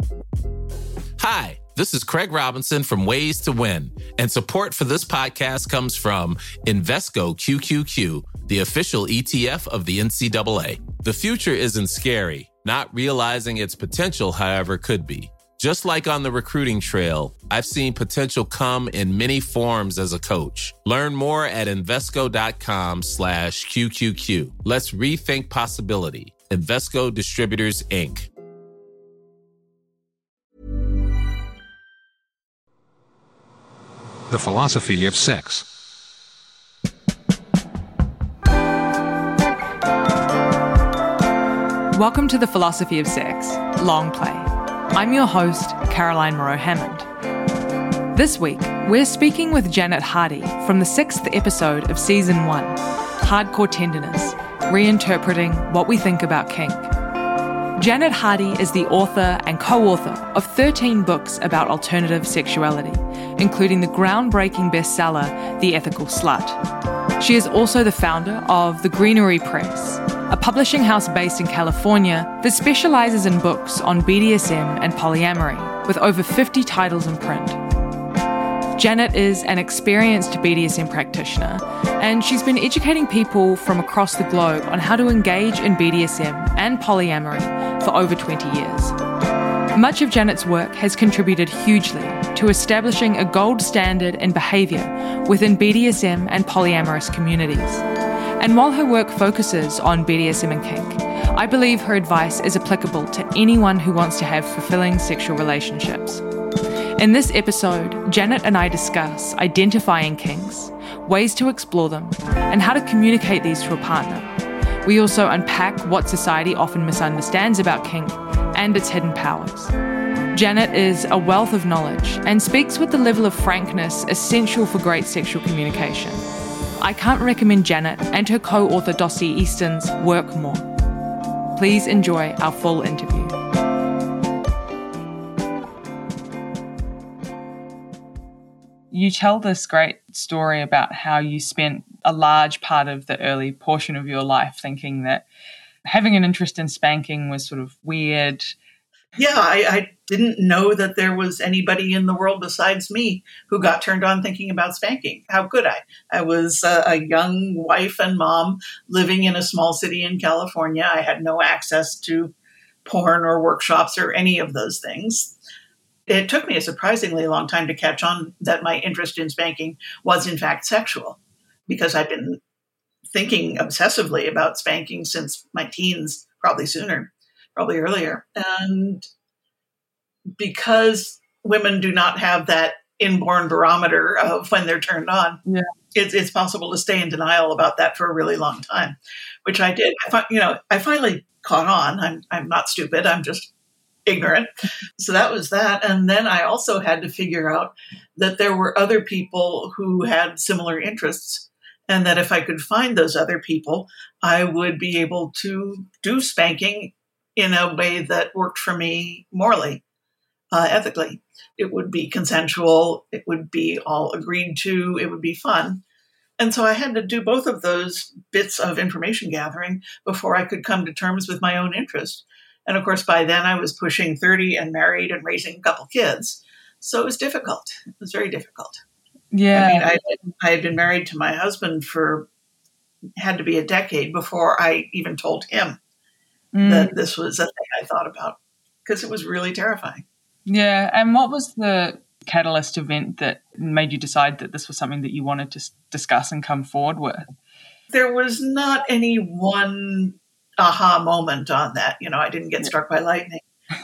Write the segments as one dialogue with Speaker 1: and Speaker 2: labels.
Speaker 1: Hi, this is Craig Robinson from Ways to Win, and support for this podcast comes from Invesco QQQ, the official ETF of the NCAA. The future isn't scary. Not realizing its potential, however, could be. Just like on the recruiting trail, I've seen potential come in many forms as a coach. Learn more at Invesco.com/QQQ. Let's rethink possibility. Invesco Distributors, Inc.
Speaker 2: The Philosophy of Sex.
Speaker 3: Welcome to The Philosophy of Sex, Long Play. I'm your host, Caroline Moreau-Hammond. This week, we're speaking with Janet Hardy from the 6th episode of Season 1, Hardcore Tenderness, Reinterpreting What We Think About Kink. Janet Hardy is the author and co-author of 13 books about alternative sexuality, including the groundbreaking bestseller, The Ethical Slut. She is also the founder of The Greenery Press, a publishing house based in California that specializes in books on BDSM and polyamory, with over 50 titles in print. Janet is an experienced BDSM practitioner, and she's been educating people from across the globe on how to engage in BDSM and polyamory for over 20 years. Much of Janet's work has contributed hugely to establishing a gold standard in behaviour within BDSM and polyamorous communities. And while her work focuses on BDSM and kink, I believe her advice is applicable to anyone who wants to have fulfilling sexual relationships. In this episode, Janet and I discuss identifying kinks, ways to explore them, and how to communicate these to a partner. We also unpack what society often misunderstands about kink and its hidden powers. Janet is a wealth of knowledge and speaks with the level of frankness essential for great sexual communication. I can't recommend Janet and her co-author Dossie Easton's work more. Please enjoy our full interview. You tell this great story about how you spent a large part of the early portion of your life thinking that having an interest in spanking was sort of weird.
Speaker 4: Yeah, I didn't know that there was anybody in the world besides me who got turned on thinking about spanking. How could I? I was a young wife and mom living in a small city in California. I had no access to porn or workshops or any of those things. It took me a surprisingly long time to catch on that my interest in spanking was in fact sexual, because I'd been thinking obsessively about spanking since my teens, probably sooner, probably earlier. And because women do not have that inborn barometer of when they're turned on, it's possible to stay in denial about that for a really long time, which I did. I finally caught on. I'm not stupid. I'm just ignorant. So that was that. And then I also had to figure out that there were other people who had similar interests, and that if I could find those other people, I would be able to do spanking in a way that worked for me morally, ethically. It would be consensual. It would be all agreed to. It would be fun. And so I had to do both of those bits of information gathering before I could come to terms with my own interest. And of course, by then I was pushing 30 and married and raising a couple kids. So it was difficult. It was very difficult.
Speaker 3: Yeah.
Speaker 4: I mean, I had been married to my husband had to be a decade before I even told him that this was a thing I thought about, because it was really terrifying.
Speaker 3: Yeah. And what was the catalyst event that made you decide that this was something that you wanted to discuss and come forward with?
Speaker 4: There was not any one aha moment on that. I didn't get struck by lightning.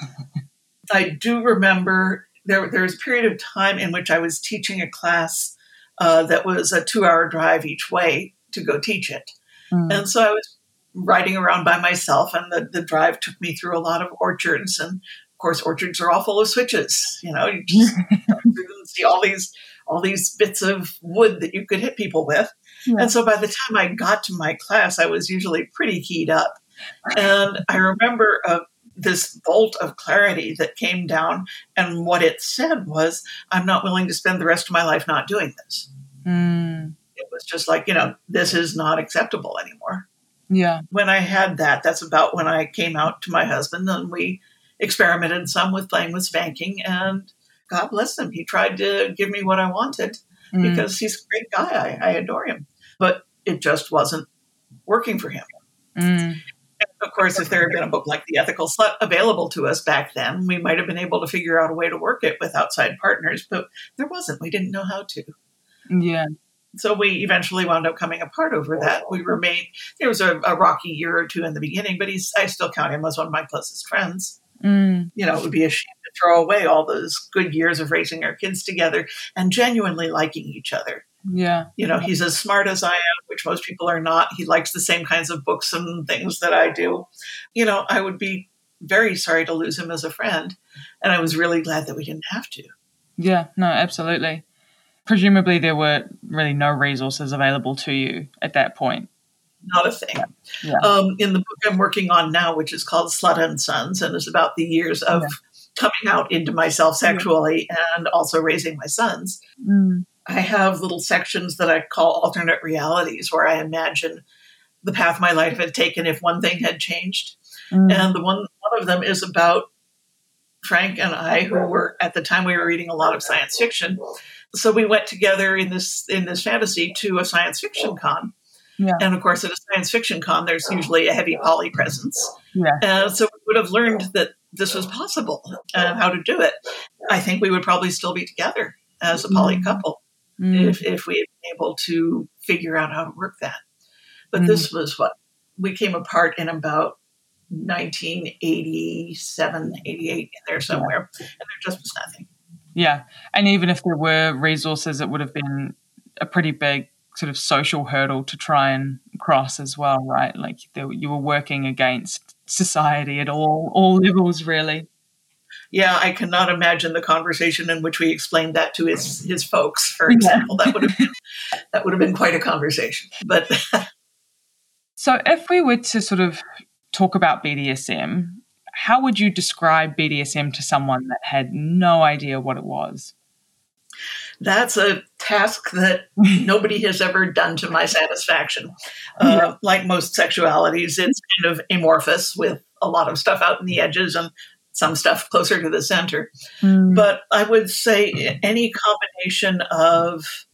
Speaker 4: I do remember there was a period of time in which I was teaching a class that was a 2-hour drive each way to go teach it. And so I was riding around by myself, and the drive took me through a lot of orchards. And of course, orchards are all full of switches. You just see all these bits of wood that you could hit people with. Yeah. And so by the time I got to my class, I was usually pretty keyed up. And I remember this bolt of clarity that came down, and what it said was, I'm not willing to spend the rest of my life not doing this. It was just like, this is not acceptable anymore.
Speaker 3: Yeah.
Speaker 4: When I had that, that's about when I came out to my husband, and we experimented some with playing with spanking, and God bless him, he tried to give me what I wanted because he's a great guy. I adore him. But it just wasn't working for him. And of course, if there had been a book like The Ethical Slut available to us back then, we might have been able to figure out a way to work it with outside partners, but there wasn't. We didn't know how to.
Speaker 3: Yeah.
Speaker 4: So we eventually wound up coming apart over that. We remained, there was a rocky year or two in the beginning, but I still count him as one of my closest friends. You know, it would be a shame to throw away all those good years of raising our kids together and genuinely liking each other.
Speaker 3: Yeah.
Speaker 4: You know, he's as smart as I am, which most people are not. He likes the same kinds of books and things that I do. You know, I would be very sorry to lose him as a friend. And I was really glad that we didn't have to.
Speaker 3: Yeah, no, absolutely. Presumably there were really no resources available to you at that point.
Speaker 4: Not a thing.
Speaker 3: Yeah.
Speaker 4: In the book I'm working on now, which is called Slut and Sons, and is about the years of coming out into myself sexually and also raising my sons, I have little sections that I call alternate realities, where I imagine the path my life had taken if one thing had changed. And one of them is about Frank and I, who were, at the time we were reading a lot of science fiction. So we went together in this fantasy to a science fiction con. Yeah. And of course, at a science fiction con, there's usually a heavy poly presence. Yeah. So we would have learned that this was possible and how to do it. I think we would probably still be together as a poly couple if we had been able to figure out how to work that. But this was what we came apart in about 1987, 88, in there somewhere. And there just was nothing.
Speaker 3: Yeah. And even if there were resources, it would have been a pretty big sort of social hurdle to try and cross as well, right? Like you were working against society at all levels, really.
Speaker 4: Yeah, I cannot imagine the conversation in which we explained that to his folks, for example. That would have been quite a conversation. But
Speaker 3: so if we were to sort of talk about BDSM, how would you describe BDSM to someone that had no idea what it was?
Speaker 4: That's a task that nobody has ever done to my satisfaction. Like most sexualities, it's kind of amorphous with a lot of stuff out in the edges and some stuff closer to the center. But I would say any combination of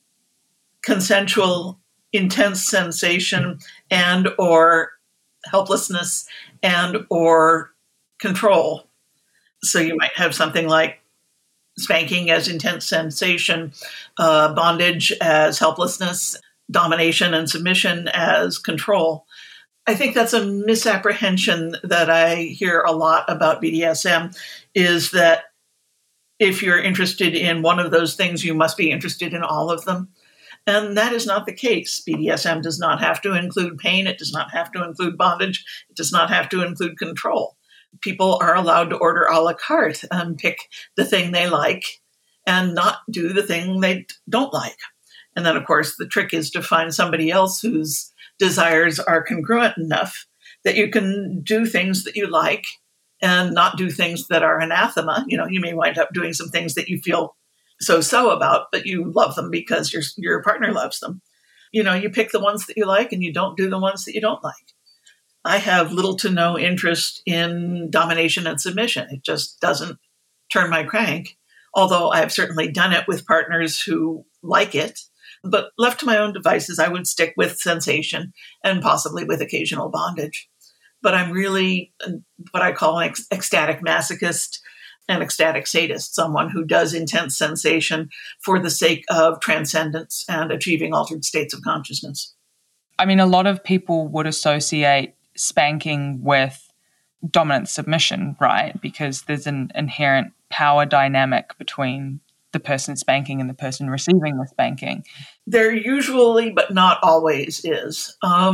Speaker 4: consensual, intense sensation and or helplessness and or control. So you might have something like spanking as intense sensation, bondage as helplessness, domination and submission as control. I think that's a misapprehension that I hear a lot about BDSM, is that if you're interested in one of those things, you must be interested in all of them. And that is not the case. BDSM does not have to include pain. It does not have to include bondage. It does not have to include control. People are allowed to order a la carte and pick the thing they like and not do the thing they don't like. And then, of course, the trick is to find somebody else whose desires are congruent enough that you can do things that you like and not do things that are anathema. You know, you may wind up doing some things that you feel so about, but you love them because your partner loves them. You know, you pick the ones that you like and you don't do the ones that you don't like. I have little to no interest in domination and submission. It just doesn't turn my crank, although I've certainly done it with partners who like it. But left to my own devices, I would stick with sensation and possibly with occasional bondage. But I'm really what I call an ecstatic masochist, an ecstatic sadist, someone who does intense sensation for the sake of transcendence and achieving altered states of consciousness.
Speaker 3: I mean, a lot of people would associate spanking with dominant submission, right? Because there's an inherent power dynamic between the person spanking and the person receiving the spanking.
Speaker 4: There usually, but not always, is.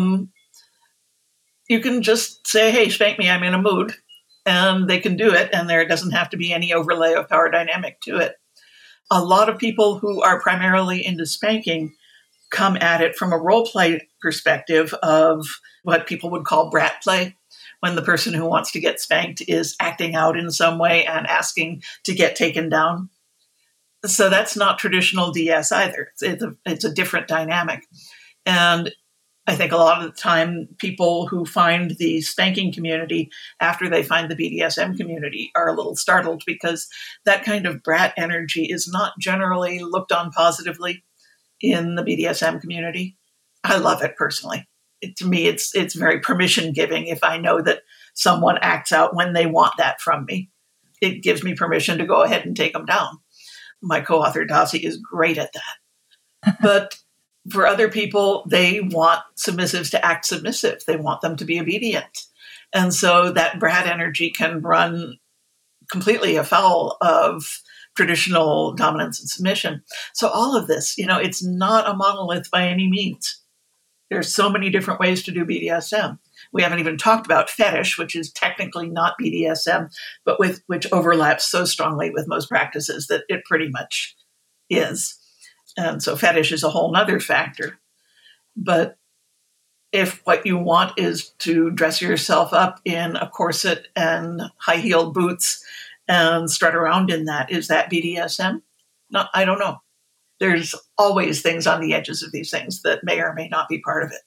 Speaker 4: You can just say, hey, spank me, I'm in a mood. And they can do it, and there doesn't have to be any overlay of power dynamic to it. A lot of people who are primarily into spanking come at it from a role play perspective of what people would call brat play, when the person who wants to get spanked is acting out in some way and asking to get taken down. So that's not traditional DS either. It's a different dynamic. And I think a lot of the time people who find the spanking community after they find the BDSM community are a little startled because that kind of brat energy is not generally looked on positively in the BDSM community. I love it personally. To me, it's very permission giving if I know that someone acts out when they want that from me. It gives me permission to go ahead and take them down. My co-author Dossie is great at that. But for other people, they want submissives to act submissive. They want them to be obedient. And so that brat energy can run completely afoul of traditional dominance and submission. So all of this, it's not a monolith by any means. There's so many different ways to do BDSM. We haven't even talked about fetish, which is technically not BDSM, but which overlaps so strongly with most practices that it pretty much is. And so fetish is a whole nother factor. But if what you want is to dress yourself up in a corset and high-heeled boots and strut around in that, is that BDSM? No, I don't know. There's always things on the edges of these things that may or may not be part of it.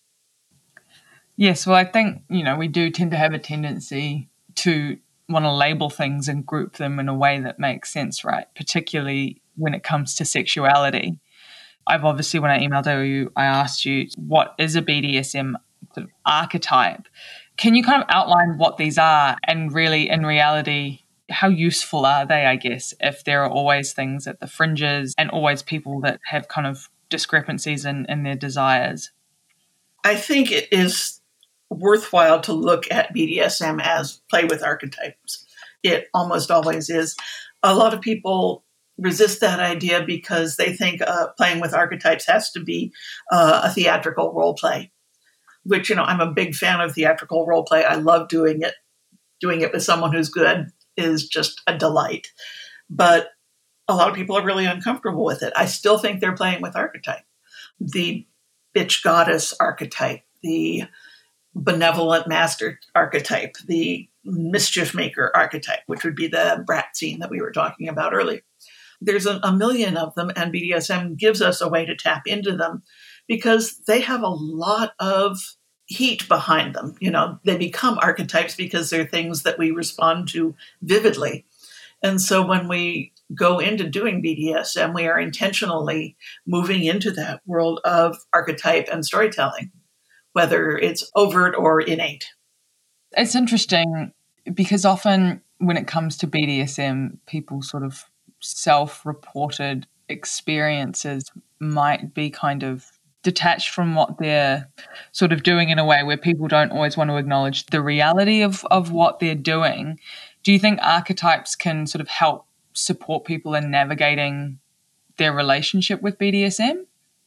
Speaker 3: Yes, well, I think, we do tend to have a tendency to want to label things and group them in a way that makes sense, right? Particularly when it comes to sexuality. I've obviously, when I emailed you, I asked you, what is a BDSM sort of archetype? Can you kind of outline what these are and really, in reality, how useful are they, I guess, if there are always things at the fringes and always people that have kind of discrepancies in their desires?
Speaker 4: I think it is worthwhile to look at BDSM as play with archetypes. It almost always is. A lot of people resist that idea because they think playing with archetypes has to be a theatrical role play, which, I'm a big fan of theatrical role play. I love doing it. Doing it with someone who's good is just a delight. But a lot of people are really uncomfortable with it. I still think they're playing with archetype. The bitch goddess archetype, the benevolent master archetype, the mischief maker archetype, which would be the brat scene that we were talking about earlier. There's a million of them, and BDSM gives us a way to tap into them because they have a lot of heat behind them. They become archetypes because they're things that we respond to vividly. And so when we go into doing BDSM, we are intentionally moving into that world of archetype and storytelling, whether it's overt or innate.
Speaker 3: It's interesting because often when it comes to BDSM, people sort of self-reported experiences might be kind of detached from what they're sort of doing in a way where people don't always want to acknowledge the reality of what they're doing. Do you think archetypes can sort of help support people in navigating their relationship with BDSM?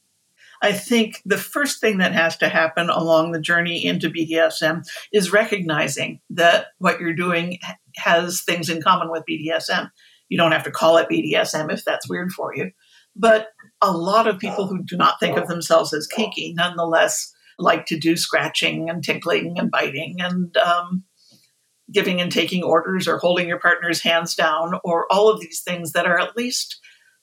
Speaker 4: I think the first thing that has to happen along the journey into BDSM is recognizing that what you're doing has things in common with BDSM. You don't have to call it BDSM if that's weird for you. But a lot of people who do not think of themselves as kinky nonetheless like to do scratching and tickling and biting and giving and taking orders or holding your partner's hands down or all of these things that are at least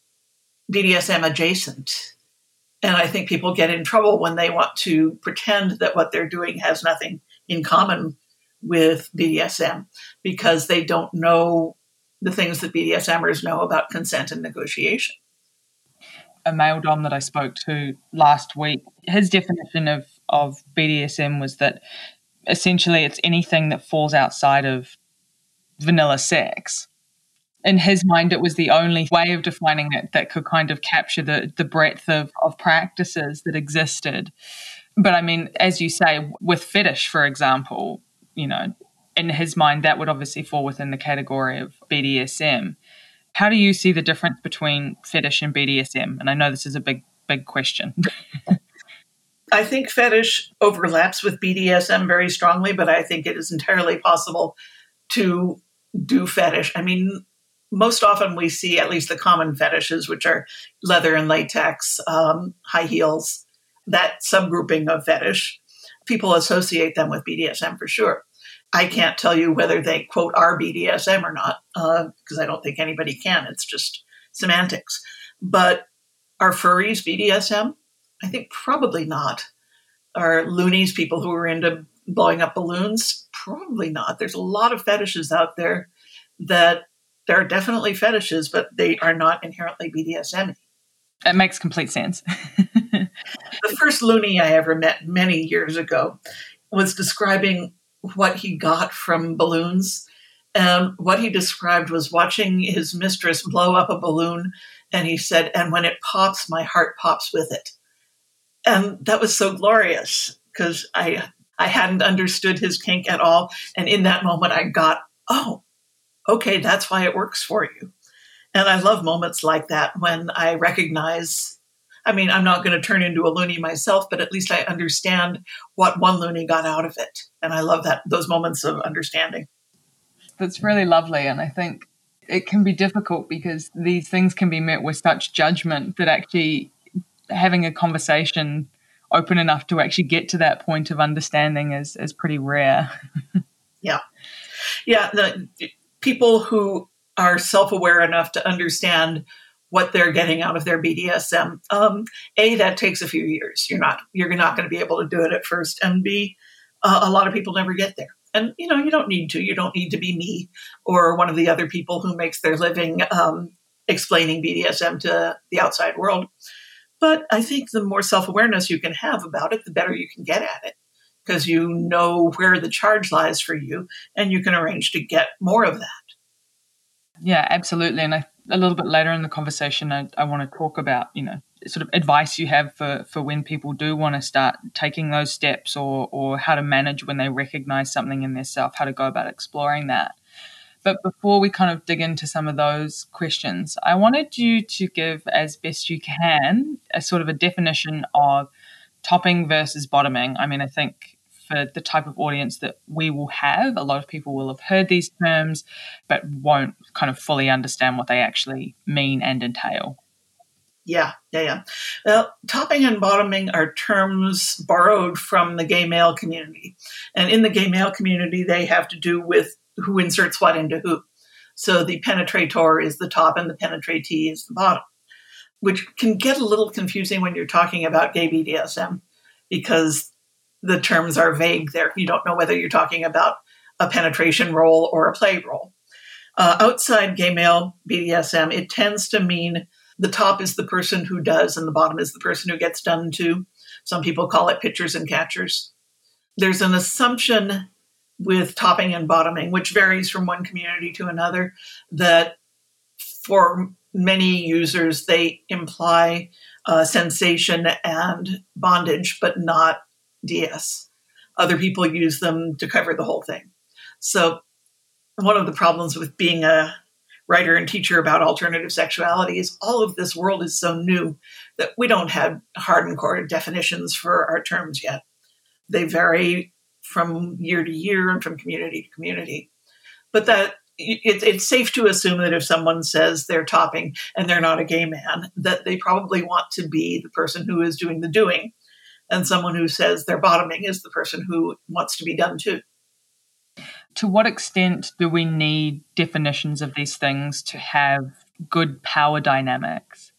Speaker 4: BDSM adjacent. And I think people get in trouble when they want to pretend that what they're doing has nothing in common with BDSM because they don't know the things that BDSMers know about consent and negotiation.
Speaker 3: A male dom that I spoke to last week, his definition of BDSM was that essentially it's anything that falls outside of vanilla sex. In his mind, it was the only way of defining it that could kind of capture the breadth of practices that existed. But I mean, as you say, with fetish, for example, in his mind, that would obviously fall within the category of BDSM. How do you see the difference between fetish and BDSM? And I know this is a big, big question.
Speaker 4: I think fetish overlaps with BDSM very strongly, but I think it is entirely possible to do fetish. I mean, most often we see at least the common fetishes, which are leather and latex, high heels, that subgrouping of fetish. People associate them with BDSM for sure. I can't tell you whether they, quote, are BDSM or not, because I don't think anybody can. It's just semantics. But are furries BDSM? I think probably not. Are loonies people who are into blowing up balloons? Probably not. There's a lot of fetishes out there that there are definitely fetishes, but they are not inherently BDSM.
Speaker 3: It makes complete sense.
Speaker 4: The first loony I ever met many years ago was describing what he got from balloons. And what he described was watching his mistress blow up a balloon. And he said, and when it pops, my heart pops with it. And that was so glorious because I hadn't understood his kink at all. And in that moment, I got, oh, okay, that's why it works for you. And I love moments like that when I recognize, I mean, I'm not going to turn into a loony myself, but at least I understand what one loony got out of it. And I love those moments of understanding.
Speaker 3: That's really lovely. And I think it can be difficult because these things can be met with such judgment that actually having a conversation open enough to actually get to that point of understanding is pretty rare.
Speaker 4: Yeah. Yeah. The people who are self-aware enough to understand what they're getting out of their BDSM, that takes a few years. You're not going to be able to do it at first. And B, a lot of people never get there. And, you don't need to. You don't need to be me or one of the other people who makes their living explaining BDSM to the outside world. But I think the more self-awareness you can have about it, the better you can get at it, because you know where the charge lies for you and you can arrange to get more of that.
Speaker 3: Yeah, absolutely. And a little bit later in the conversation, I want to talk about, sort of advice you have for when people do want to start taking those steps or how to manage when they recognize something in their self, how to go about exploring that. But before we kind of dig into some of those questions, I wanted you to give, as best you can, a sort of a definition of topping versus bottoming. I mean, I think for the type of audience that we will have, a lot of people will have heard these terms, but won't kind of fully understand what they actually mean and entail.
Speaker 4: Yeah. Well, topping and bottoming are terms borrowed from the gay male community. And in the gay male community, they have to do with who inserts what into who. So the penetrator is the top and the penetratee is the bottom, which can get a little confusing when you're talking about gay BDSM because the terms are vague there. You don't know whether you're talking about a penetration role or a play role. Outside gay male BDSM, it tends to mean the top is the person who does and the bottom is the person who gets done to. Some people call it pitchers and catchers. There's an assumption with topping and bottoming, which varies from one community to another, that for many users, they imply sensation and bondage, but not DS. Other people use them to cover the whole thing. So one of the problems with being a writer and teacher about alternative sexuality is all of this world is so new that we don't have hard and core definitions for our terms yet. They vary from year to year and from community to community. But that it's safe to assume that if someone says they're topping and they're not a gay man, that they probably want to be the person who is doing the doing. And someone who says they're bottoming is the person who wants to be done too.
Speaker 3: To what extent do we need definitions of these things to have good power dynamics?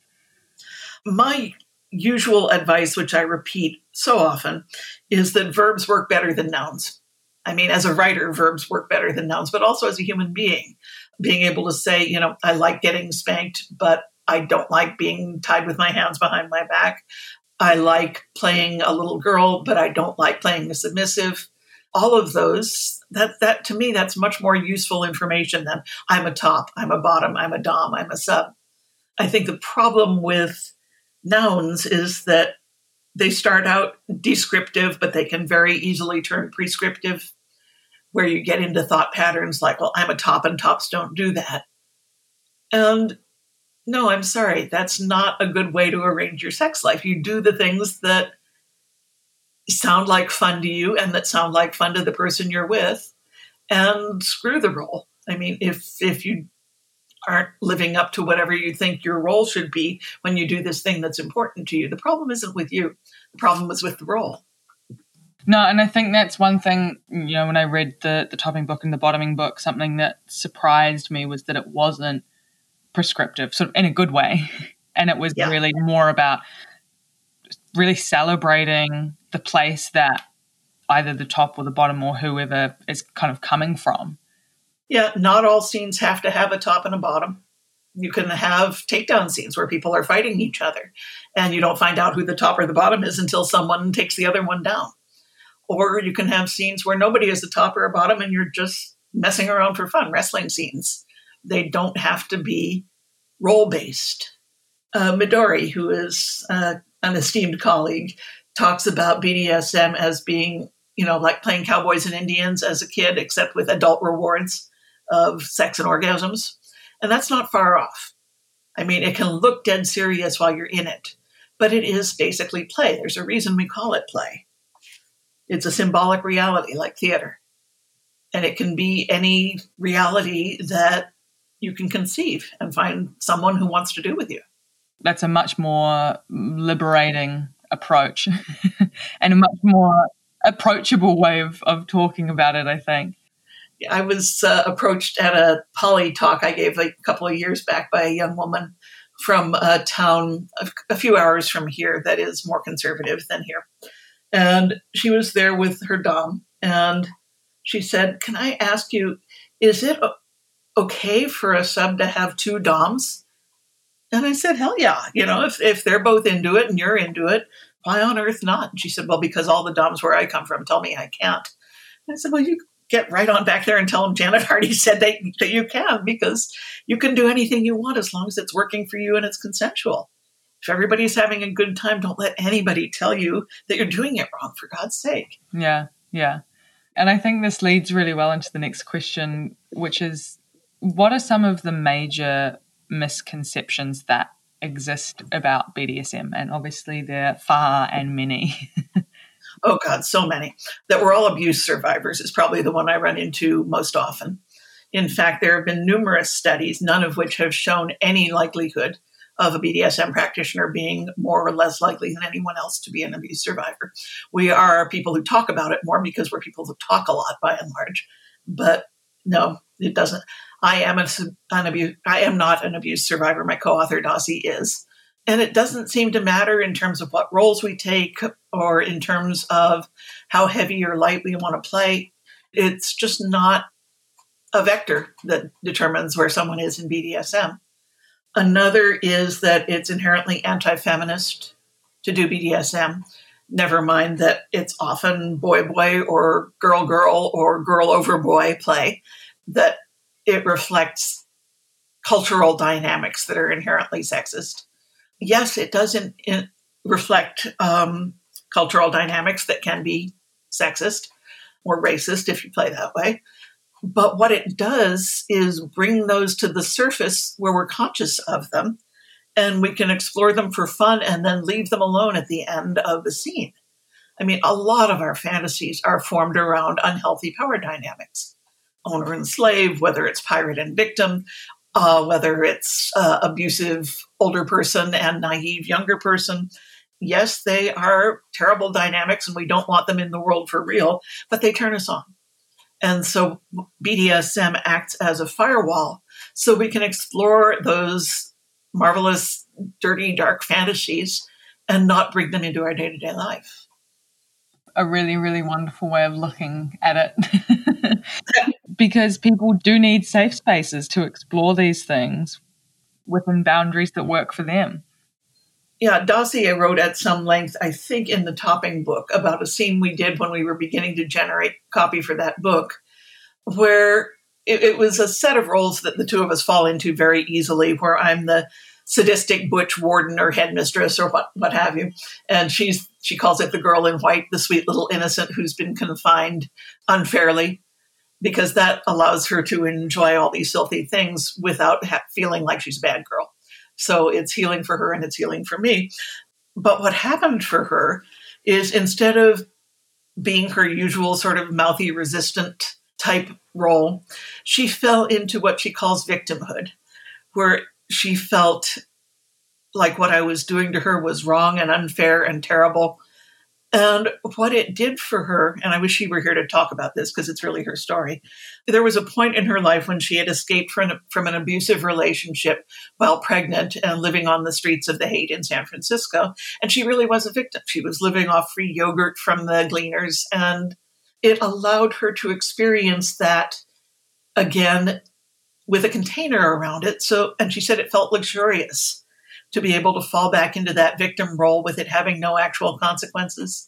Speaker 4: My usual advice, which I repeat so often, is that verbs work better than nouns. I mean, as a writer, verbs work better than nouns, but also as a human being, being able to say, I like getting spanked, but I don't like being tied with my hands behind my back. I like playing a little girl, but I don't like playing the submissive. All of those, that to me, that's much more useful information than I'm a top, I'm a bottom, I'm a dom, I'm a sub. I think the problem with nouns is that they start out descriptive, but they can very easily turn prescriptive, where you get into thought patterns like, well, I'm a top and tops don't do that. And no, I'm sorry, that's not a good way to arrange your sex life. You do the things that sound like fun to you and that sound like fun to the person you're with, and screw the role. I mean, if you aren't living up to whatever you think your role should be when you do this thing that's important to you, the problem isn't with you. The problem was with the role.
Speaker 3: No, and I think that's one thing, when I read the topping book and the bottoming book, something that surprised me was that it wasn't prescriptive, sort of in a good way. And it was really more about really celebrating the place that either the top or the bottom or whoever is kind of coming from.
Speaker 4: Yeah, not all scenes have to have a top and a bottom. You can have takedown scenes where people are fighting each other and you don't find out who the top or the bottom is until someone takes the other one down. Or you can have scenes where nobody is a top or a bottom and you're just messing around for fun, wrestling scenes. They don't have to be role-based. Midori, who is an esteemed colleague, talks about BDSM as being, like playing cowboys and Indians as a kid, except with adult rewards of sex and orgasms. And that's not far off. I mean, it can look dead serious while you're in it, but it is basically play. There's a reason we call it play. It's a symbolic reality like theater. And it can be any reality that you can conceive and find someone who wants to do with you.
Speaker 3: That's a much more liberating approach and a much more approachable way of talking about it, I think.
Speaker 4: I was approached at a poly talk I gave a couple of years back by a young woman from a town a few hours from here that is more conservative than here. And she was there with her dom. And she said, "Can I ask you, is it okay for a sub to have two doms?" And I said, "Hell yeah. If they're both into it and you're into it, why on earth not?" And she said, "Well, because all the doms where I come from tell me I can't." And I said, "Well, you get right on back there and tell them Janet Hardy said that you can, because you can do anything you want as long as it's working for you and it's consensual. If everybody's having a good time, don't let anybody tell you that you're doing it wrong, for God's sake."
Speaker 3: Yeah. And I think this leads really well into the next question, which is, what are some of the major misconceptions that exist about BDSM? And obviously they're far and many.
Speaker 4: Oh, God, so many. That we're all abuse survivors is probably the one I run into most often. In fact, there have been numerous studies, none of which have shown any likelihood of a BDSM practitioner being more or less likely than anyone else to be an abuse survivor. We are people who talk about it more because we're people who talk a lot by and large. But no, it doesn't. I am not an abuse survivor. My co-author, Dossie, is. And it doesn't seem to matter in terms of what roles we take or in terms of how heavy or light we want to play. It's just not a vector that determines where someone is in BDSM. Another is that it's inherently anti-feminist to do BDSM. Never mind that it's often boy-boy or girl-girl or girl-over-boy play, that it reflects cultural dynamics that are inherently sexist. Yes, it does reflect cultural dynamics that can be sexist or racist if you play that way. But what it does is bring those to the surface where we're conscious of them, and we can explore them for fun and then leave them alone at the end of the scene. I mean, a lot of our fantasies are formed around unhealthy power dynamics. Owner and slave, whether it's pirate and victim, whether it's abusive older person and naive younger person. Yes, they are terrible dynamics and we don't want them in the world for real, but they turn us on. And so BDSM acts as a firewall so we can explore those marvelous, dirty, dark fantasies and not bring them into our day-to-day life.
Speaker 3: A really, really wonderful way of looking at it. Because people do need safe spaces to explore these things within boundaries that work for them.
Speaker 4: Yeah, Dossie wrote at some length, I think in the Topping book, about a scene we did when we were beginning to generate copy for that book, where it was a set of roles that the two of us fall into very easily, where I'm the sadistic butch warden or headmistress or what have you. And she calls it the girl in white, the sweet little innocent who's been confined unfairly, because that allows her to enjoy all these filthy things without feeling like she's a bad girl. So it's healing for her and it's healing for me. But what happened for her is, instead of being her usual sort of mouthy, resistant type role, she fell into what she calls victimhood, where she felt like what I was doing to her was wrong and unfair and terrible. And what it did for her, and I wish she were here to talk about this because it's really her story. There was a point in her life when she had escaped from an abusive relationship while pregnant and living on the streets of The Haight in San Francisco. And she really was a victim. She was living off free yogurt from the Gleaners. And it allowed her to experience that again with a container around it. And she said it felt luxurious to be able to fall back into that victim role with it having no actual consequences.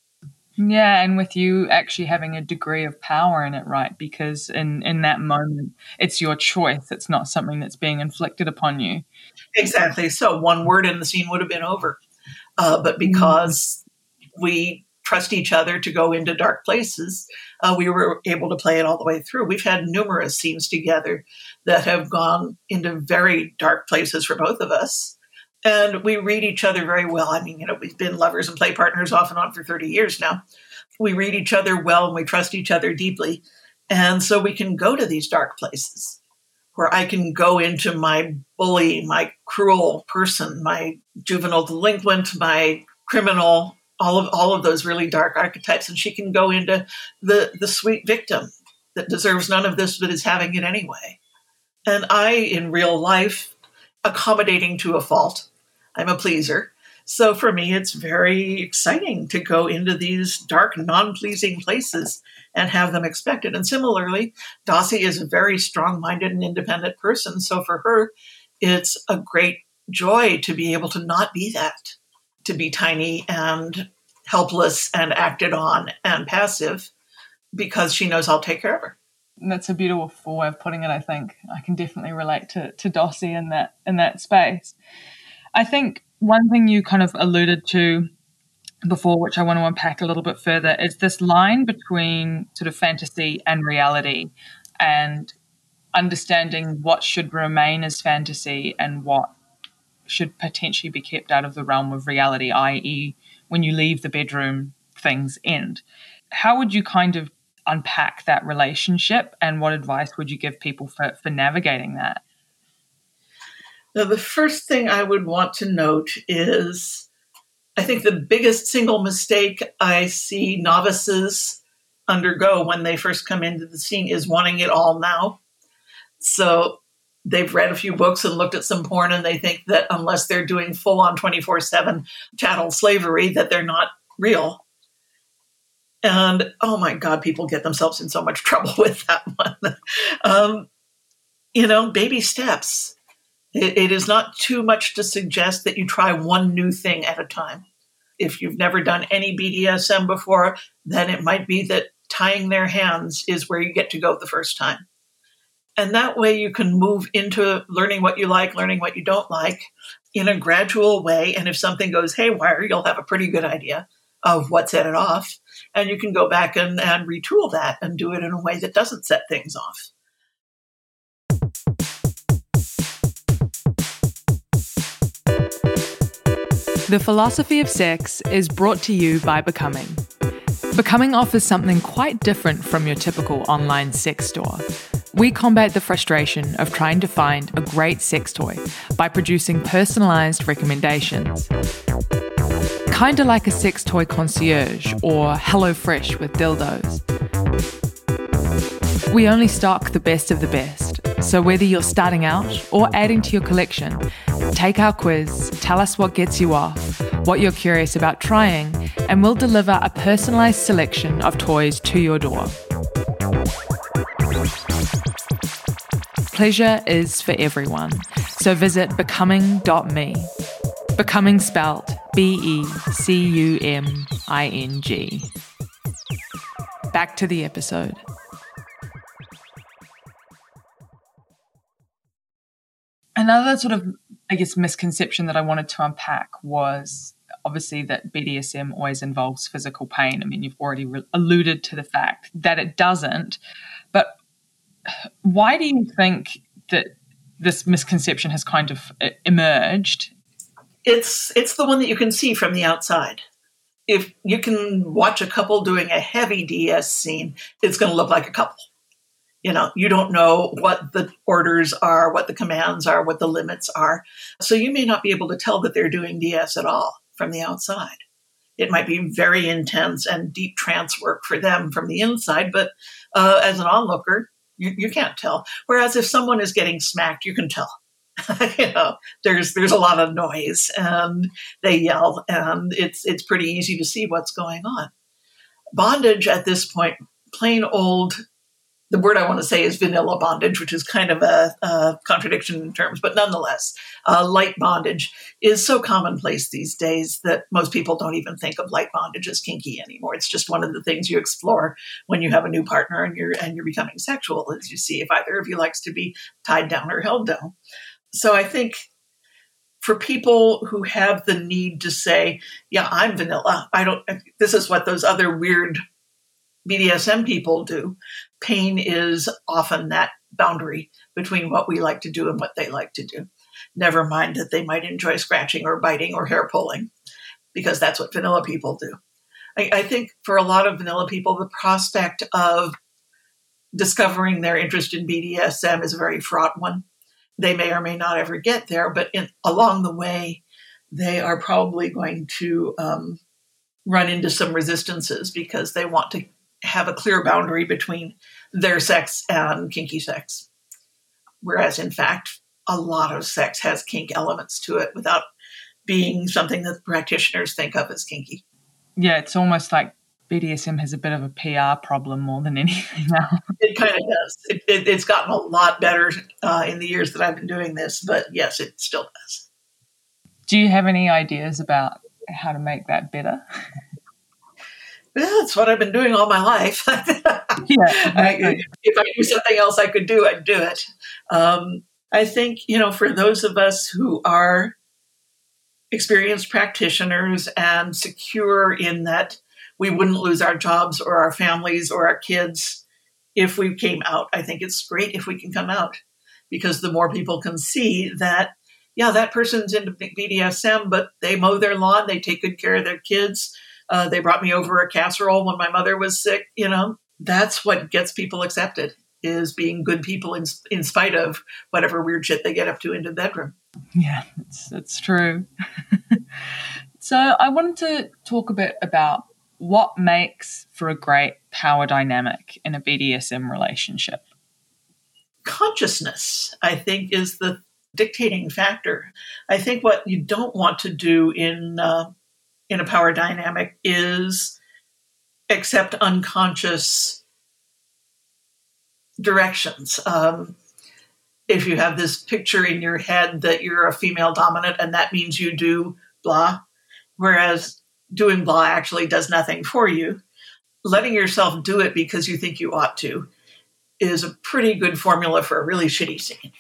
Speaker 3: Yeah, and with you actually having a degree of power in it, right? Because in that moment, it's your choice. It's not something that's being inflicted upon you.
Speaker 4: Exactly. So one word in the scene would have been over. But because we trust each other to go into dark places, we were able to play it all the way through. We've had numerous scenes together that have gone into very dark places for both of us. And we read each other very well. I mean, we've been lovers and play partners off and on for 30 years now. We read each other well and we trust each other deeply. And so we can go to these dark places where I can go into my bully, my cruel person, my juvenile delinquent, my criminal, all of those really dark archetypes. And she can go into the sweet victim that deserves none of this but is having it anyway. And I, in real life, accommodating to a fault. I'm a pleaser. So for me, it's very exciting to go into these dark, non-pleasing places and have them expected. And similarly, Dossie is a very strong-minded and independent person. So for her, it's a great joy to be able to not be that, to be tiny and helpless and acted on and passive because she knows I'll take care of her.
Speaker 3: That's a beautiful way of putting it, I think. I can definitely relate to Dossie in that space. I think one thing you kind of alluded to before, which I want to unpack a little bit further, is this line between sort of fantasy and reality and understanding what should remain as fantasy and what should potentially be kept out of the realm of reality, i.e. when you leave the bedroom, things end. How would you kind of unpack that relationship, and what advice would you give people for navigating that?
Speaker 4: Now, the first thing I would want to note is I think the biggest single mistake I see novices undergo when they first come into the scene is wanting it all now. So they've read a few books and looked at some porn, and they think that unless they're doing full-on 24/7 chattel slavery, that they're not real. And, oh my God, people get themselves in so much trouble with that one. Baby steps. It is not too much to suggest that you try one new thing at a time. If you've never done any BDSM before, then it might be that tying their hands is where you get to go the first time. And that way you can move into learning what you like, learning what you don't like in a gradual way. And if something goes haywire, you'll have a pretty good idea of what set it off. And you can go back and retool that and do it in a way that doesn't set things off.
Speaker 3: The Philosophy of Sex is brought to you by Becoming. Becoming offers something quite different from your typical online sex store. We combat the frustration of trying to find a great sex toy by producing personalized recommendations. Kinda like a sex toy concierge or HelloFresh with dildos. We only stock the best of the best, so whether you're starting out or adding to your collection, take our quiz, tell us what gets you off, what you're curious about trying, and we'll deliver a personalized selection of toys to your door. Pleasure is for everyone, so visit becoming.me. Becoming spelt BECUMING. Back to the episode. Another sort of, misconception that I wanted to unpack was obviously that BDSM always involves physical pain. I mean, you've already alluded to the fact that it doesn't, but why do you think that this misconception has kind of emerged?
Speaker 4: It's the one that you can see from the outside. If you can watch a couple doing a heavy DS scene, it's going to look like a couple. You don't know what the orders are, what the commands are, what the limits are. So you may not be able to tell that they're doing DS at all from the outside. It might be very intense and deep trance work for them from the inside, but as an onlooker, you can't tell. Whereas if someone is getting smacked, you can tell. There's a lot of noise and they yell, and it's pretty easy to see what's going on. Bondage at this point, plain old, the word I want to say is vanilla bondage, which is kind of a contradiction in terms, but nonetheless, light bondage is so commonplace these days that most people don't even think of light bondage as kinky anymore. It's just one of the things you explore when you have a new partner and you're becoming sexual, as you see if either of you likes to be tied down or held down. So I think for people who have the need to say, yeah, I'm vanilla, this is what those other weird BDSM people do. Pain is often that boundary between what we like to do and what they like to do. Never mind that they might enjoy scratching or biting or hair pulling, because that's what vanilla people do. I think for a lot of vanilla people, the prospect of discovering their interest in BDSM is a very fraught one. They may or may not ever get there, but along the way, they are probably going to run into some resistances because they want to have a clear boundary between their sex and kinky sex. Whereas, in fact, a lot of sex has kink elements to it without being something that practitioners think of as kinky.
Speaker 3: Yeah, it's almost like BDSM has a bit of a PR problem more than anything else.
Speaker 4: It kind of does. It's gotten a lot better in the years that I've been doing this, but yes, it still does.
Speaker 3: Do you have any ideas about how to make that better?
Speaker 4: Well, that's what I've been doing all my life. If I knew something else I could do, I'd do it. I think, for those of us who are experienced practitioners and secure in that we wouldn't lose our jobs or our families or our kids if we came out. I think it's great if we can come out, because the more people can see that, yeah, that person's into BDSM, but they mow their lawn, they take good care of their kids. They brought me over a casserole when my mother was sick. That's what gets people accepted, is being good people in spite of whatever weird shit they get up to in the bedroom.
Speaker 3: Yeah, it's true. So I wanted to talk a bit about what makes for a great power dynamic in a BDSM relationship.
Speaker 4: Consciousness, I think, is the dictating factor. I think what you don't want to do in a power dynamic is accept unconscious directions. If you have this picture in your head that you're a female dominant and that means you do blah, whereas doing blah actually does nothing for you, letting yourself do it because you think you ought to is a pretty good formula for a really shitty scene.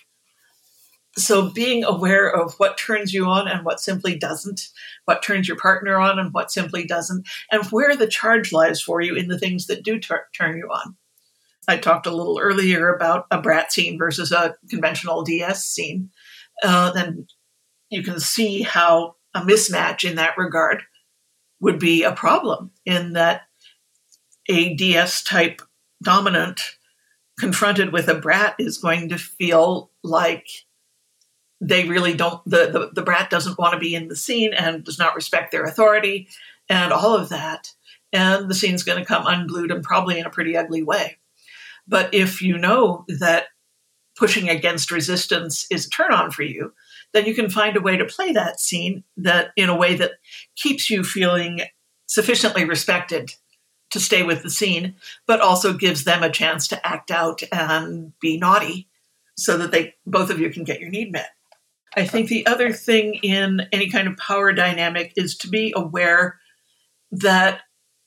Speaker 4: So being aware of what turns you on and what simply doesn't, what turns your partner on and what simply doesn't, and where the charge lies for you in the things that do turn you on. I talked a little earlier about a brat scene versus a conventional DS scene. Then you can see how a mismatch in that regard would be a problem, in that a DS-type dominant confronted with a brat is going to feel like they really don't, the brat doesn't want to be in the scene and does not respect their authority and all of that. And the scene's going to come unglued and probably in a pretty ugly way. But if you know that pushing against resistance is a turn on for you, then you can find a way to play that scene that in a way that keeps you feeling sufficiently respected to stay with the scene, but also gives them a chance to act out and be naughty so that both of you can get your need met. I think the other thing in any kind of power dynamic is to be aware that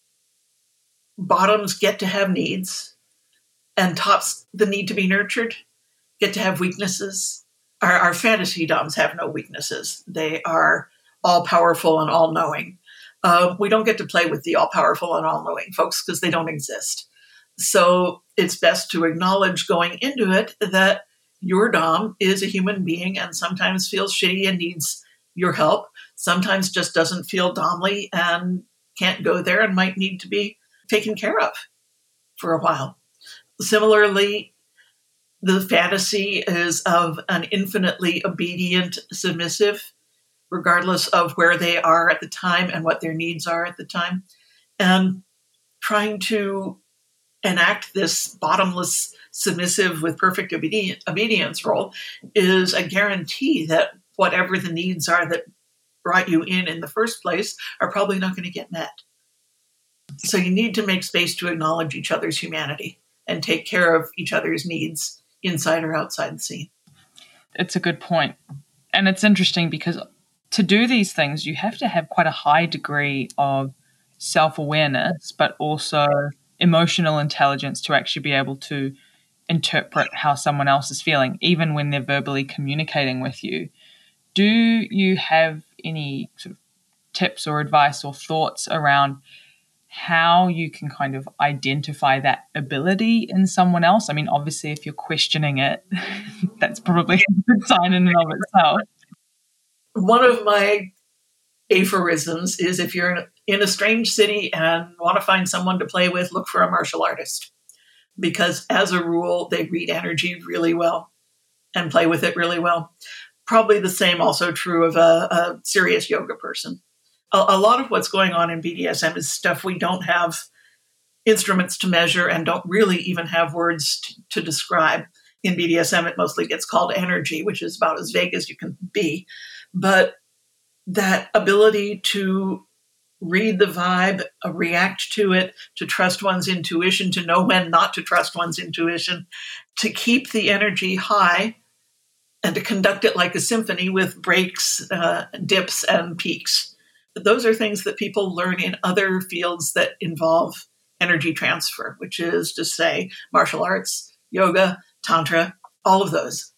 Speaker 4: bottoms get to have needs and tops, the need to be nurtured, get to have weaknesses. Our fantasy doms have no weaknesses. They are all-powerful and all-knowing. We don't get to play with the all-powerful and all-knowing folks because they don't exist. So it's best to acknowledge going into it that your dom is a human being and sometimes feels shitty and needs your help. Sometimes just doesn't feel domly and can't go there and might need to be taken care of for a while. Similarly, the fantasy is of an infinitely obedient, submissive regardless of where they are at the time and what their needs are at the time. And trying to enact this bottomless, submissive with perfect obedience role is a guarantee that whatever the needs are that brought you in the first place are probably not going to get met. So you need to make space to acknowledge each other's humanity and take care of each other's needs inside or outside the scene.
Speaker 3: It's a good point. And it's interesting because to do these things, you have to have quite a high degree of self-awareness, but also emotional intelligence to actually be able to interpret how someone else is feeling, even when they're verbally communicating with you. Do you have any sort of tips or advice or thoughts around how you can kind of identify that ability in someone else? I mean, obviously, if you're questioning it, that's probably a good sign in and of itself.
Speaker 4: One of my aphorisms is if you're in a strange city and want to find someone to play with, look for a martial artist. Because as a rule, they read energy really well and play with it really well. Probably the same also true of a serious yoga person. A lot of what's going on in BDSM is stuff we don't have instruments to measure and don't really even have words to describe. In BDSM, it mostly gets called energy, which is about as vague as you can be. But that ability to read the vibe, react to it, to trust one's intuition, to know when not to trust one's intuition, to keep the energy high, and to conduct it like a symphony with breaks, dips, and peaks. Those are things that people learn in other fields that involve energy transfer, which is to say martial arts, yoga, tantra, all of those.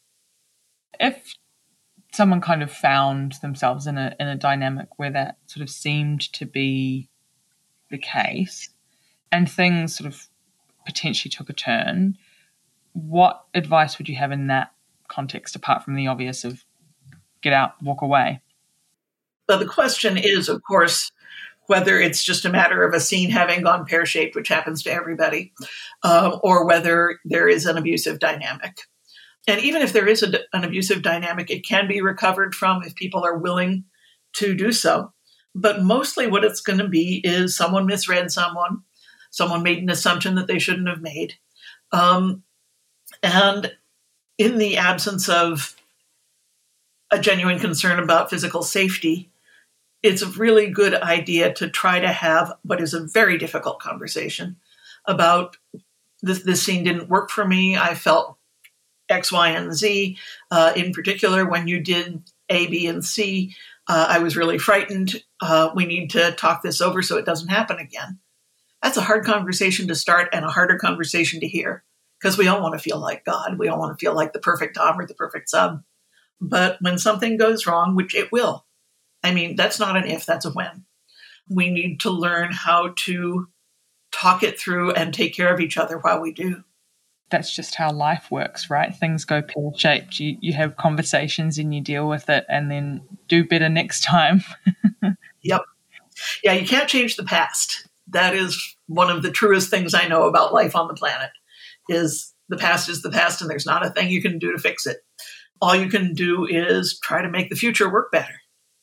Speaker 3: If someone kind of found themselves in a dynamic where that sort of seemed to be the case and things sort of potentially took a turn, what advice would you have in that context, apart from the obvious of get out, walk away?
Speaker 4: But the question is, of course, whether it's just a matter of a scene having gone pear-shaped, which happens to everybody, or whether there is an abusive dynamic. And even if there is an abusive dynamic, it can be recovered from if people are willing to do so. But mostly what it's going to be is someone misread someone made an assumption that they shouldn't have made. And in the absence of a genuine concern about physical safety, it's a really good idea to try to have what is a very difficult conversation about this scene didn't work for me. I felt X, Y, and Z. In particular, when you did A, B, and C, I was really frightened. We need to talk this over so it doesn't happen again. That's a hard conversation to start and a harder conversation to hear because we all want to feel like God. We all want to feel like the perfect Dom or the perfect sub. But when something goes wrong, which it will, I mean, that's not an if, that's a when. We need to learn how to talk it through and take care of each other while we do.
Speaker 3: That's just how life works, right? Things go pear-shaped. You have conversations and you deal with it and then do better next time.
Speaker 4: Yep. Yeah, you can't change the past. That is one of the truest things I know about life on the planet, is the past and there's not a thing you can do to fix it. All you can do is try to make the future work better.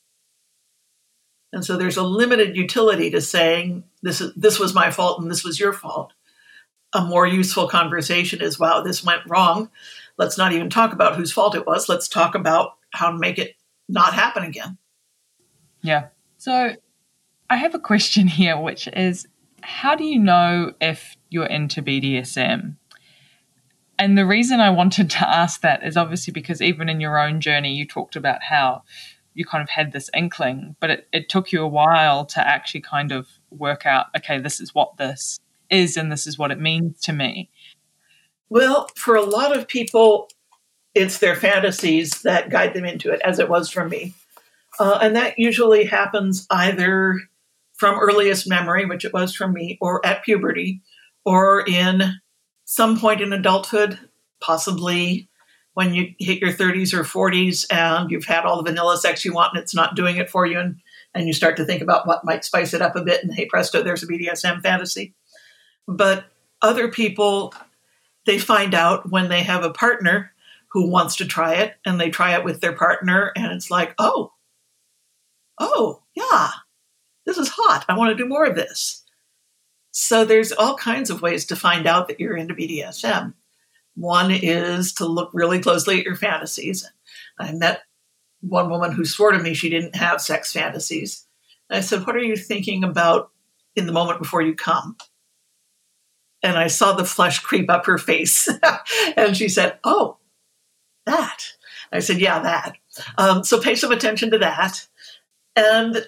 Speaker 4: And so there's a limited utility to saying this was my fault and this was your fault. A more useful conversation is, wow, this went wrong. Let's not even talk about whose fault it was. Let's talk about how to make it not happen again.
Speaker 3: Yeah. So I have a question here, which is, how do you know if you're into BDSM? And the reason I wanted to ask that is obviously because even in your own journey, you talked about how you kind of had this inkling, but it took you a while to actually kind of work out, okay, this is what this is and this is what it means to me.
Speaker 4: Well, for a lot of people, it's their fantasies that guide them into it, as it was for me. And that usually happens either from earliest memory, which it was for me, or at puberty, or in some point in adulthood, possibly when you hit your 30s or 40s and you've had all the vanilla sex you want and it's not doing it for you, and you start to think about what might spice it up a bit, and hey presto, there's a BDSM fantasy. But other people, they find out when they have a partner who wants to try it, and they try it with their partner, and it's like, oh, oh, yeah, this is hot. I want to do more of this. So there's all kinds of ways to find out that you're into BDSM. One is to look really closely at your fantasies. I met one woman who swore to me she didn't have sex fantasies. And I said, what are you thinking about in the moment before you come? And I saw the flush creep up her face. And she said, oh, that. I said, yeah, that. So pay some attention to that. And,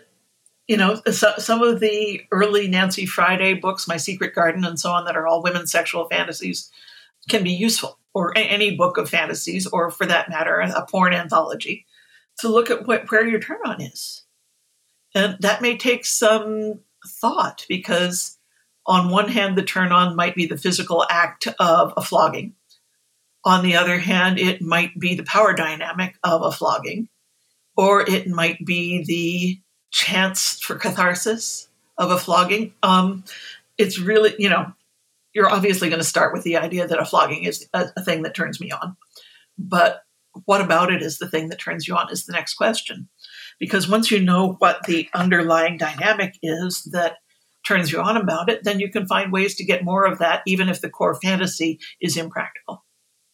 Speaker 4: some of the early Nancy Friday books, My Secret Garden and so on, that are all women's sexual fantasies, can be useful, or any book of fantasies, or for that matter, a porn anthology, to look at where your turn on is. And that may take some thought, because on one hand, the turn on might be the physical act of a flogging. On the other hand, it might be the power dynamic of a flogging, or it might be the chance for catharsis of a flogging. It's really, you're obviously going to start with the idea that a flogging is a thing that turns me on. But what about it is the thing that turns you on is the next question. Because once you know what the underlying dynamic is that turns you on about it, then you can find ways to get more of that, even if the core fantasy is impractical.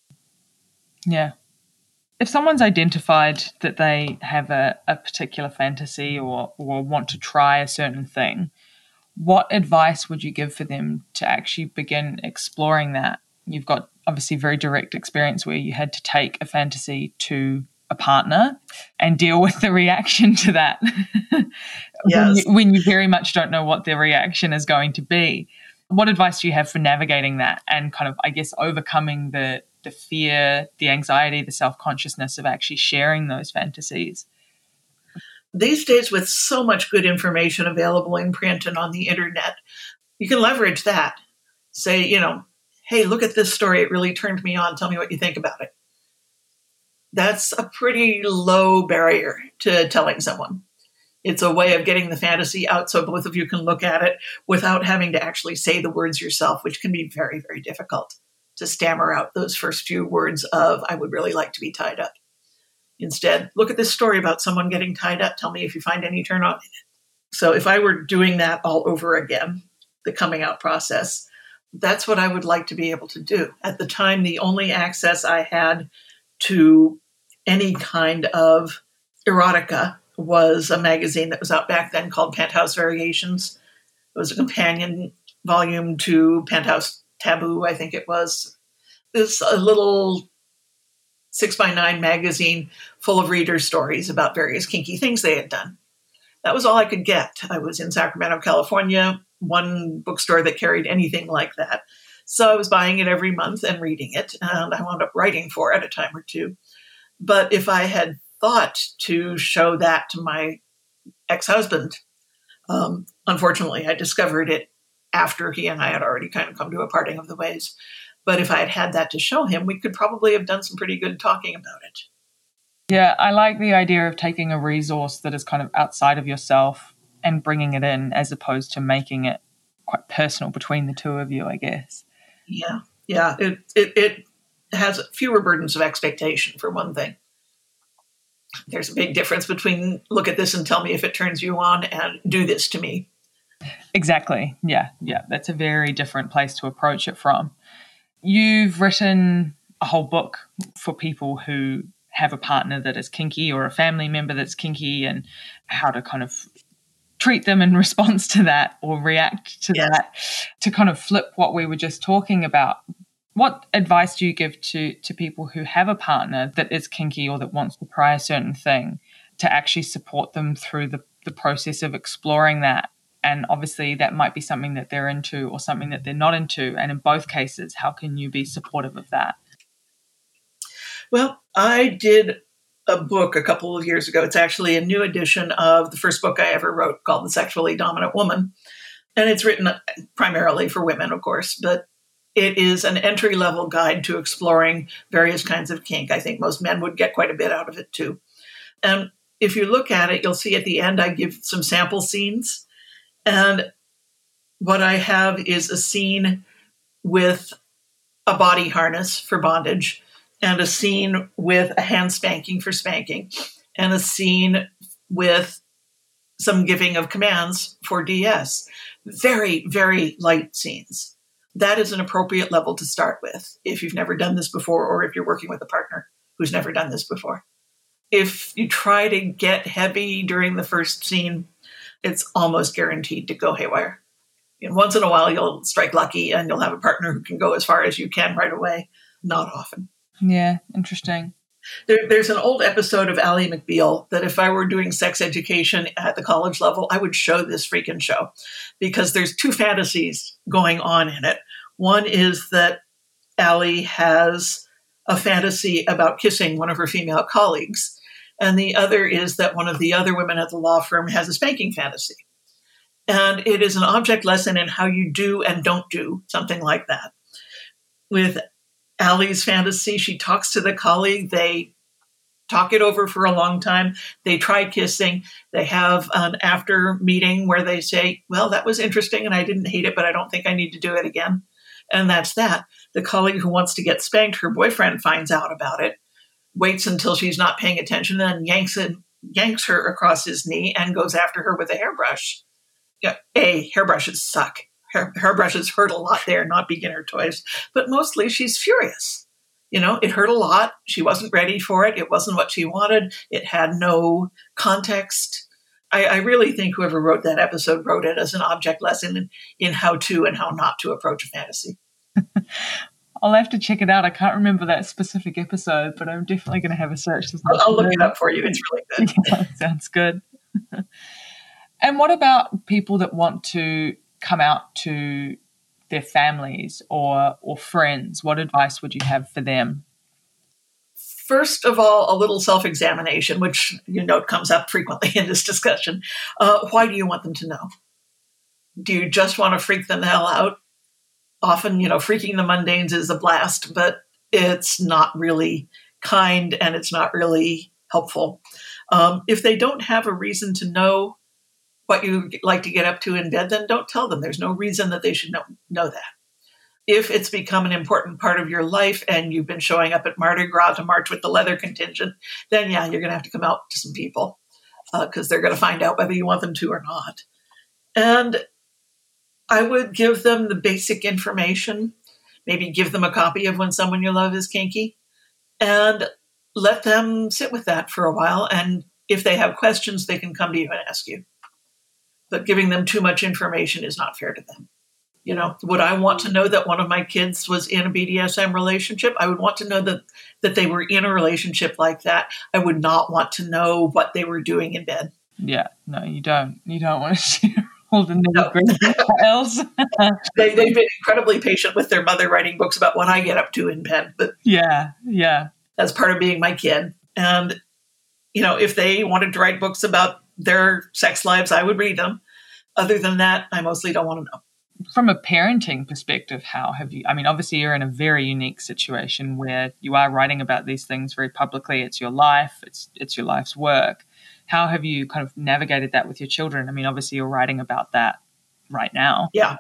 Speaker 3: Yeah. If someone's identified that they have a particular fantasy or want to try a certain thing, what advice would you give for them to actually begin exploring that? You've got obviously very direct experience where you had to take a fantasy to a partner and deal with the reaction to that.
Speaker 4: Yes.
Speaker 3: when you very much don't know what their reaction is going to be. What advice do you have for navigating that and kind of, I guess, overcoming the fear, the anxiety, the self-consciousness of actually sharing those fantasies?
Speaker 4: These days, with so much good information available in print and on the internet, you can leverage that. Say, hey, look at this story. It really turned me on. Tell me what you think about it. That's a pretty low barrier to telling someone. It's a way of getting the fantasy out so both of you can look at it without having to actually say the words yourself, which can be very, very difficult to stammer out those first few words of, I would really like to be tied up. Instead, look at this story about someone getting tied up. Tell me if you find any turn on in it. So if I were doing that all over again, the coming out process, that's what I would like to be able to do. At the time, the only access I had to any kind of erotica was a magazine that was out back then called Penthouse Variations. It was a companion volume to Penthouse Taboo, I think it was. This a little 6x9 magazine full of reader stories about various kinky things they had done. That was all I could get. I was in Sacramento, California, one bookstore that carried anything like that. So I was buying it every month and reading it, and I wound up writing for it a time or two. But if I had thought to show that to my ex-husband, unfortunately, I discovered it after he and I had already kind of come to a parting of the ways. But if I had had that to show him, we could probably have done some pretty good talking about it.
Speaker 3: Yeah, I like the idea of taking a resource that is kind of outside of yourself and bringing it in, as opposed to making it quite personal between the two of you, I guess.
Speaker 4: Yeah. It has fewer burdens of expectation, for one thing. There's a big difference between look at this and tell me if it turns you on and do this to me.
Speaker 3: Exactly. Yeah. That's a very different place to approach it from. You've written a whole book for people who have a partner that is kinky or a family member that's kinky, and how to kind of treat them in response to that or react to that, to kind of flip what we were just talking about. What advice do you give to people who have a partner that is kinky or that wants to try a certain thing, to actually support them through the process of exploring that? And obviously that might be something that they're into or something that they're not into. And in both cases, how can you be supportive of that?
Speaker 4: Well, I did a book a couple of years ago. It's actually a new edition of the first book I ever wrote, called The Sexually Dominant Woman. And it's written primarily for women, of course, but it is an entry-level guide to exploring various kinds of kink. I think most men would get quite a bit out of it too. And if you look at it, you'll see at the end I give some sample scenes. And what I have is a scene with a body harness for bondage, and a scene with a hand spanking for spanking, and a scene with some giving of commands for DS. Very, very light scenes. That is an appropriate level to start with if you've never done this before, or if you're working with a partner who's never done this before. If you try to get heavy during the first scene, it's almost guaranteed to go haywire. And once in a while, you'll strike lucky and you'll have a partner who can go as far as you can right away. Not often.
Speaker 3: Yeah, interesting.
Speaker 4: There's an old episode of Ally McBeal that if I were doing sex education at the college level, I would show this freaking show, because there's two fantasies going on in it. One is that Ally has a fantasy about kissing one of her female colleagues, and the other is that one of the other women at the law firm has a spanking fantasy. And it is an object lesson in how you do and don't do something like that. With Ally's fantasy, she talks to the colleague. They talk it over for a long time. They try kissing. They have an after meeting where they say, well, that was interesting and I didn't hate it, but I don't think I need to do it again. And that's that. The colleague who wants to get spanked, her boyfriend finds out about it, waits until she's not paying attention, then yanks her across his knee and goes after her with a hairbrush. Yeah, hairbrushes suck. Hairbrushes hurt a lot. They are not beginner toys, but mostly she's furious. It hurt a lot. She wasn't ready for it. It wasn't what she wanted. It had no context. I really think whoever wrote that episode wrote it as an object lesson in how to and how not to approach a fantasy.
Speaker 3: I'll have to check it out. I can't remember that specific episode, but I'm definitely going to have a search.
Speaker 4: I'll look it up for you. It's really good.
Speaker 3: Yeah, sounds good. And what about people that want to come out to their families or friends? What advice would you have for them?
Speaker 4: First of all, a little self-examination, which comes up frequently in this discussion. Why do you want them to know? Do you just want to freak them the hell out? Often, freaking the mundanes is a blast, but it's not really kind and it's not really helpful. If they don't have a reason to know what you like to get up to in bed, then don't tell them. There's no reason that they should know that. If it's become an important part of your life and you've been showing up at Mardi Gras to march with the leather contingent, then yeah, you're going to have to come out to some people because they're going to find out whether you want them to or not. And I would give them the basic information, maybe give them a copy of When Someone You Love Is Kinky, and let them sit with that for a while. And if they have questions, they can come to you and ask you. But giving them too much information is not fair to them. Would I want to know that one of my kids was in a BDSM relationship? I would want to know that they were in a relationship like that. I would not want to know what they were doing in bed.
Speaker 3: Yeah, no, you don't. You don't want to share all the nitty-gritty details.
Speaker 4: They've been incredibly patient with their mother writing books about what I get up to in bed. But
Speaker 3: yeah.
Speaker 4: That's part of being my kid. And, if they wanted to write books about their sex lives, I would read them. Other than that, I mostly don't want to know.
Speaker 3: From a parenting perspective, how have you, obviously you're in a very unique situation where you are writing about these things very publicly. It's your life, it's your life's work. How have you kind of navigated that with your children? Obviously you're writing about that right now.
Speaker 4: Yeah.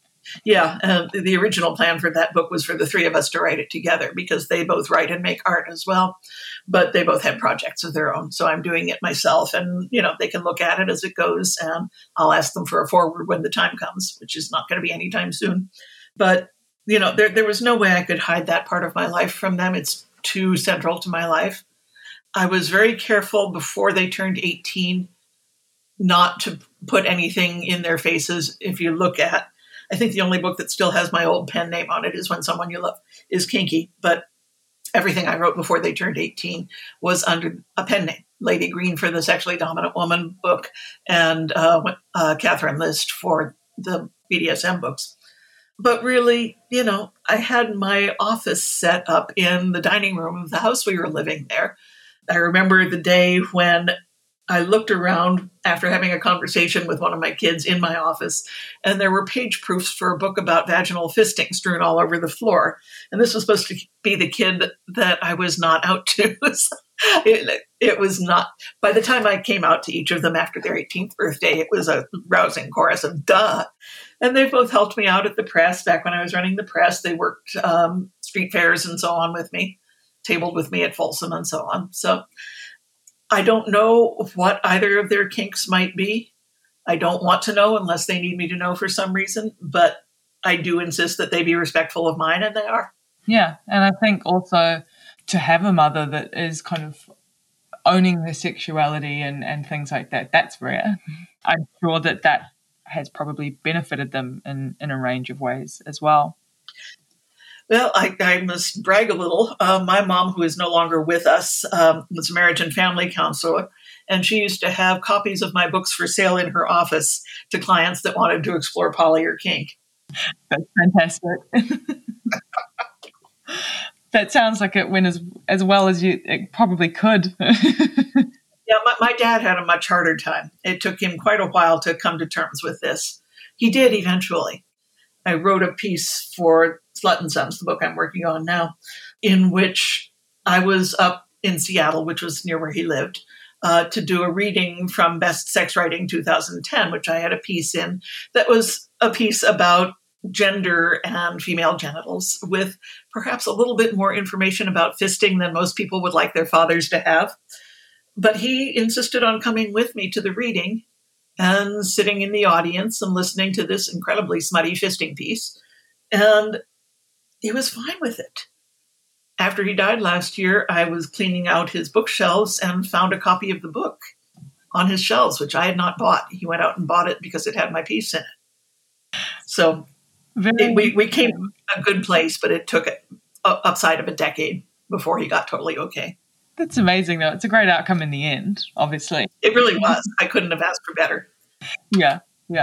Speaker 4: The original plan for that book was for the three of us to write it together because they both write and make art as well, but they both had projects of their own. So I'm doing it myself and, they can look at it as it goes and I'll ask them for a forward when the time comes, which is not going to be anytime soon. But, there was no way I could hide that part of my life from them. It's too central to my life. I was very careful before they turned 18 not to put anything in their faces. If you look at, I think the only book that still has my old pen name on it is When Someone You Love Is Kinky. But everything I wrote before they turned 18 was under a pen name. Lady Green for the Sexually Dominant Woman book and Catherine List for the BDSM books. But really, I had my office set up in the dining room of the house we were living there. I remember the day when I looked around after having a conversation with one of my kids in my office, and there were page proofs for a book about vaginal fisting strewn all over the floor. And this was supposed to be the kid that I was not out to. It was not. By the time I came out to each of them after their 18th birthday, it was a rousing chorus of duh. And they both helped me out at the press. Back when I was running the press, they worked street fairs and so on with me, tabled with me at Folsom and so on. So I don't know what either of their kinks might be. I don't want to know unless they need me to know for some reason, but I do insist that they be respectful of mine, and they are.
Speaker 3: Yeah, and I think also to have a mother that is kind of owning their sexuality and things like that, that's rare. I'm sure that has probably benefited them in a range of ways as well.
Speaker 4: Well, I must brag a little. My mom, who is no longer with us, was a marriage and family counselor, and she used to have copies of my books for sale in her office to clients that wanted to explore poly or kink.
Speaker 3: That's fantastic. That sounds like it went as well as it probably could.
Speaker 4: Yeah, my dad had a much harder time. It took him quite a while to come to terms with this. He did eventually. I wrote a piece for Slut and Sons, the book I'm working on now, in which I was up in Seattle, which was near where he lived, to do a reading from Best Sex Writing 2010, which I had a piece in that was a piece about gender and female genitals with perhaps a little bit more information about fisting than most people would like their fathers to have. But he insisted on coming with me to the reading and sitting in the audience and listening to this incredibly smutty fisting piece. And he was fine with it. After he died last year, I was cleaning out his bookshelves and found a copy of the book on his shelves, which I had not bought. He went out and bought it because it had my piece in it. So we came to a good place, but it took upside of a decade before he got totally okay.
Speaker 3: That's amazing, though. It's a great outcome in the end, obviously.
Speaker 4: It really was. I couldn't have asked for better.
Speaker 3: Yeah.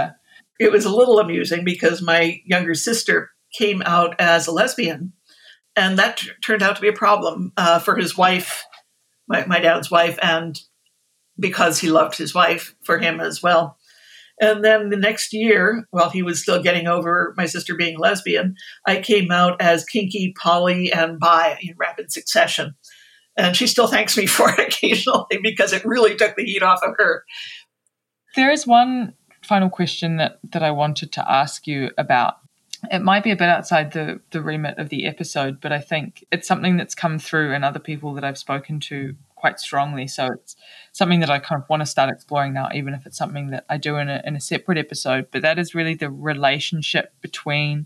Speaker 4: It was a little amusing because my younger sister came out as a lesbian, and that turned out to be a problem for his wife, my dad's wife, and because he loved his wife, for him as well. And then the next year, while he was still getting over my sister being lesbian, I came out as kinky, poly, and bi in rapid succession. And she still thanks me for it occasionally because it really took the heat off of her.
Speaker 3: There is one final question that I wanted to ask you about. It might be a bit outside the remit of the episode, but I think it's something that's come through in other people that I've spoken to quite strongly. So it's something that I kind of want to start exploring now, even if it's something that I do in a separate episode. But that is really the relationship between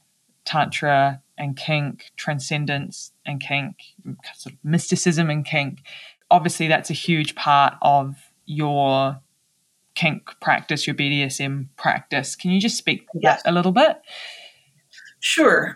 Speaker 3: Tantra and kink, transcendence and kink, sort of mysticism and kink. Obviously, that's a huge part of your kink practice, your BDSM practice. Can you just speak to that a little bit?
Speaker 4: Sure.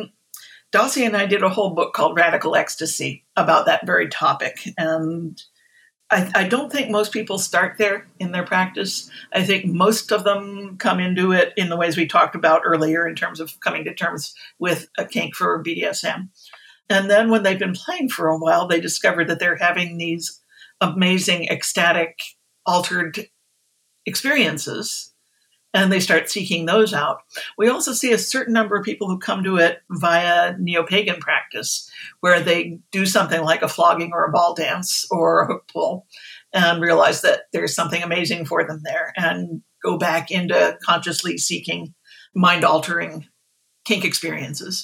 Speaker 4: Dossie and I did a whole book called Radical Ecstasy about that very topic. And I don't think most people start there in their practice. I think most of them come into it in the ways we talked about earlier in terms of coming to terms with a kink for BDSM. And then when they've been playing for a while, they discover that they're having these amazing, ecstatic, altered experiences, and they start seeking those out. We also see a certain number of people who come to it via neo-pagan practice, where they do something like a flogging or a ball dance or a hook pull and realize that there's something amazing for them there and go back into consciously seeking mind-altering kink experiences.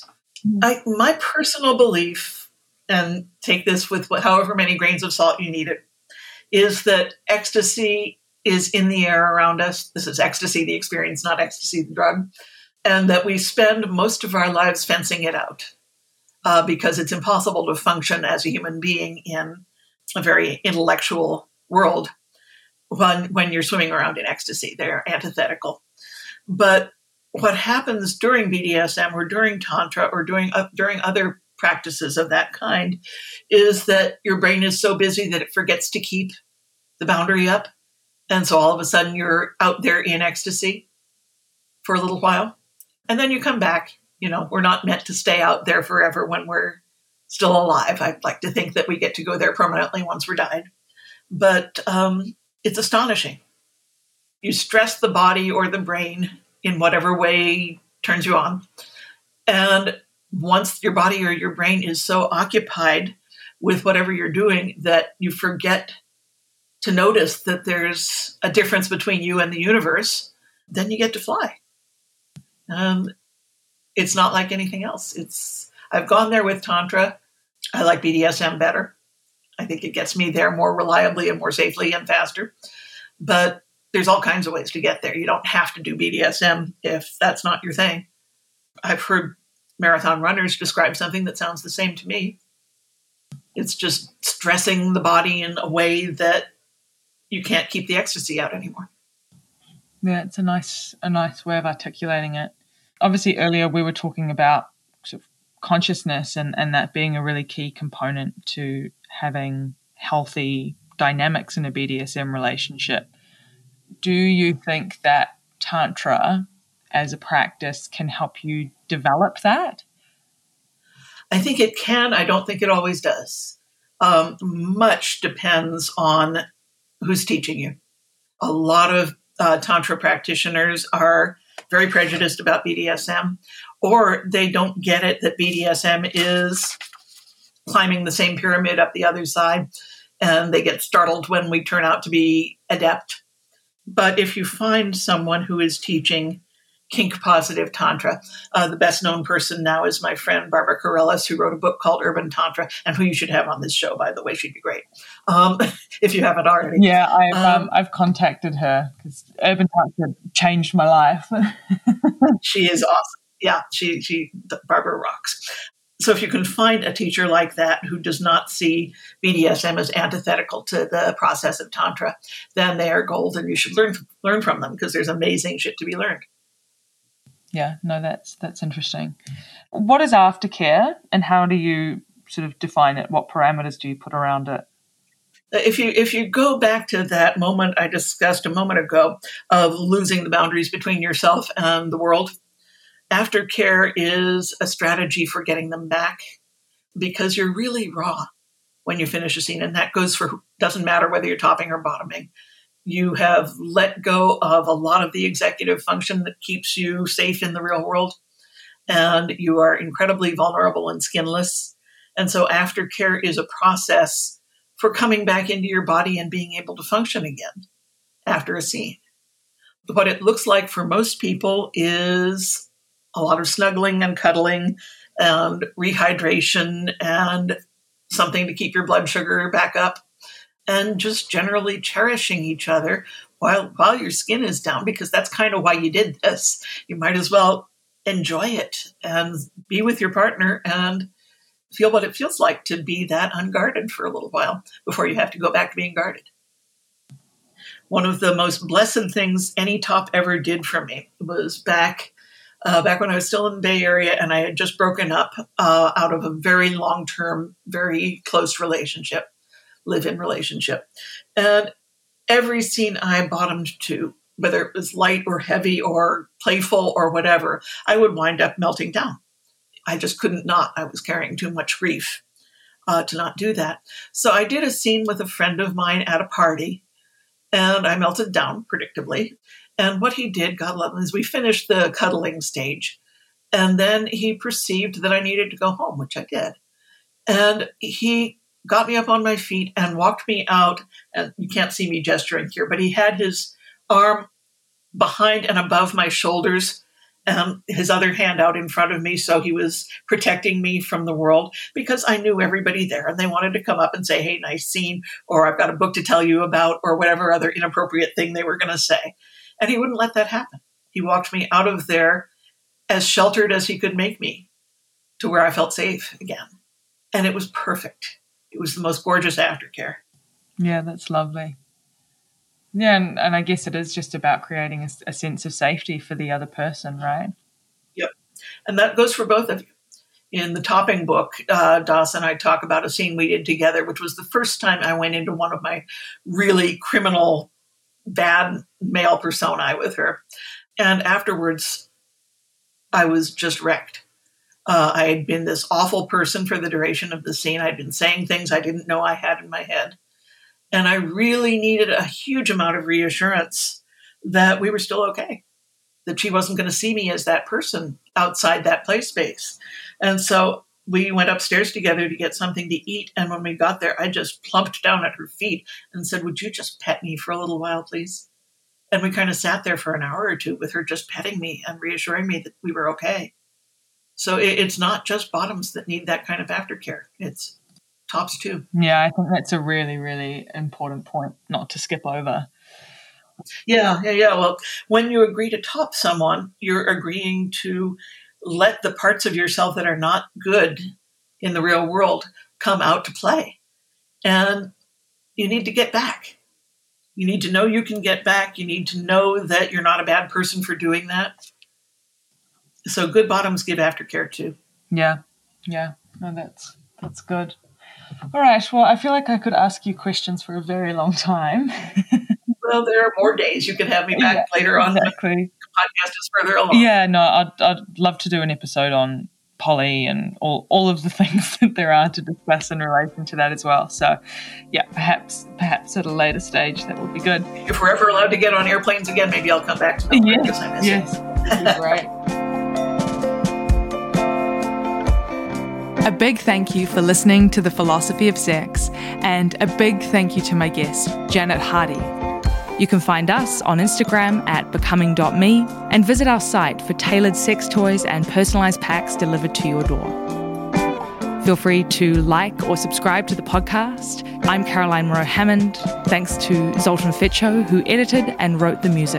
Speaker 4: My personal belief, and take this with however many grains of salt you need it, is that ecstasy is in the air around us. This is ecstasy, the experience, not ecstasy, the drug. And that we spend most of our lives fencing it out because it's impossible to function as a human being in a very intellectual world when you're swimming around in ecstasy. They're antithetical. But what happens during BDSM or during Tantra or during other practices of that kind is that your brain is so busy that it forgets to keep the boundary up. And so all of a sudden you're out there in ecstasy for a little while. And then you come back. You know, we're not meant to stay out there forever when we're still alive. I'd like to think that we get to go there permanently once we're died. But it's astonishing. You stress the body or the brain in whatever way turns you on. And once your body or your brain is so occupied with whatever you're doing that you forget to notice that there's a difference between you and the universe, then you get to fly. It's not like anything else. I've gone there with Tantra. I like BDSM better. I think it gets me there more reliably and more safely and faster. But there's all kinds of ways to get there. You don't have to do BDSM if that's not your thing. I've heard marathon runners describe something that sounds the same to me. It's just stressing the body in a way that you can't keep the ecstasy out anymore.
Speaker 3: Yeah, it's a nice way of articulating it. Obviously, earlier we were talking about sort of consciousness and that being a really key component to having healthy dynamics in a BDSM relationship. Do you think that Tantra as a practice can help you develop that?
Speaker 4: I think it can. I don't think it always does. Much depends on who's teaching you. A lot of Tantra practitioners are very prejudiced about BDSM, or they don't get it that BDSM is climbing the same pyramid up the other side, and they get startled when we turn out to be adept. But if you find someone who is teaching kink-positive Tantra, the best-known person now is my friend Barbara Carrellas, who wrote a book called Urban Tantra, and who you should have on this show, by the way. She'd be great, if you haven't already.
Speaker 3: Yeah, I've contacted her because Urban Tantra changed my life.
Speaker 4: She is awesome. Yeah, Barbara rocks. So if you can find a teacher like that who does not see BDSM as antithetical to the process of Tantra, then they are gold, and you should learn from them, because there's amazing shit to be learned.
Speaker 3: Yeah, no, that's interesting. What is aftercare, and how do you sort of define it? What parameters do you put around it?
Speaker 4: If you go back to that moment I discussed a moment ago of losing the boundaries between yourself and the world, aftercare is a strategy for getting them back, because you're really raw when you finish a scene, and that goes for, doesn't matter whether you're topping or bottoming. You have let go of a lot of the executive function that keeps you safe in the real world, and you are incredibly vulnerable and skinless. And so aftercare is a process for coming back into your body and being able to function again after a scene. What it looks like for most people is a lot of snuggling and cuddling and rehydration and something to keep your blood sugar back up, and just generally cherishing each other while your skin is down, because that's kind of why you did this. You might as well enjoy it and be with your partner and feel what it feels like to be that unguarded for a little while before you have to go back to being guarded. One of the most blessed things any top ever did for me was back when I was still in the Bay Area, and I had just broken up out of a very long-term, very close relationship. Live-in relationship. And every scene I bottomed to, whether it was light or heavy or playful or whatever, I would wind up melting down. I just couldn't not. I was carrying too much grief to not do that. So I did a scene with a friend of mine at a party, and I melted down, predictably. And what he did, God love him, is we finished the cuddling stage. And then he perceived that I needed to go home, which I did. And he got me up on my feet and walked me out. And you can't see me gesturing here, but he had his arm behind and above my shoulders and his other hand out in front of me. So he was protecting me from the world, because I knew everybody there and they wanted to come up and say, hey, nice scene, or I've got a book to tell you about, or whatever other inappropriate thing they were going to say. And he wouldn't let that happen. He walked me out of there as sheltered as he could make me to where I felt safe again. And it was perfect. It was the most gorgeous aftercare.
Speaker 3: Yeah, that's lovely. Yeah, and I guess it is just about creating a sense of safety for the other person, right?
Speaker 4: Yep. And that goes for both of you. In the topping book, Doss and I talk about a scene we did together, which was the first time I went into one of my really criminal, bad male personae with her. And afterwards, I was just wrecked. I had been this awful person for the duration of the scene. I'd been saying things I didn't know I had in my head. And I really needed a huge amount of reassurance that we were still okay, that she wasn't going to see me as that person outside that play space. And so we went upstairs together to get something to eat. And when we got there, I just plumped down at her feet and said, would you just pet me for a little while, please? And we kind of sat there for an hour or two with her just petting me and reassuring me that we were okay. So it's not just bottoms that need that kind of aftercare. It's tops too.
Speaker 3: Yeah, I think that's a really, really important point not to skip over.
Speaker 4: Yeah. Well, when you agree to top someone, you're agreeing to let the parts of yourself that are not good in the real world come out to play. And you need to get back. You need to know you can get back. You need to know that you're not a bad person for doing that. So good bottoms give aftercare too.
Speaker 3: Yeah. No, that's good. All right. Well, I feel like I could ask you questions for a very long time.
Speaker 4: Well, there are more days. You can have me back later on.
Speaker 3: Exactly.
Speaker 4: The podcast is further along.
Speaker 3: Yeah, no, I'd love to do an episode on poly and all of the things that there are to discuss in relation to that as well. So, yeah, perhaps at a later stage that would be good.
Speaker 4: If we're ever allowed to get on airplanes again, maybe I'll come back to them.
Speaker 3: Yes, that'd be great.
Speaker 2: A big thank you for listening to The Philosophy of Sex, and a big thank you to my guest, Janet Hardy. You can find us on Instagram at becoming.me and visit our site for tailored sex toys and personalized packs delivered to your door. Feel free to like or subscribe to the podcast. I'm Caroline Moreau-Hammond. Thanks to Zoltan Fitcho, who edited and wrote the music.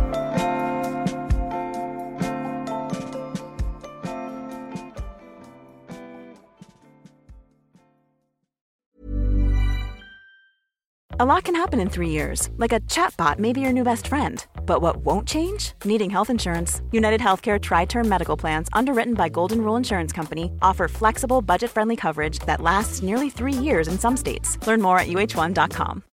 Speaker 5: A lot can happen in 3 years, like a chatbot may be your new best friend. But what won't change? Needing health insurance. United Healthcare Tri-Term Medical Plans, underwritten by Golden Rule Insurance Company, offer flexible, budget-friendly coverage that lasts nearly 3 years in some states. Learn more at uh1.com.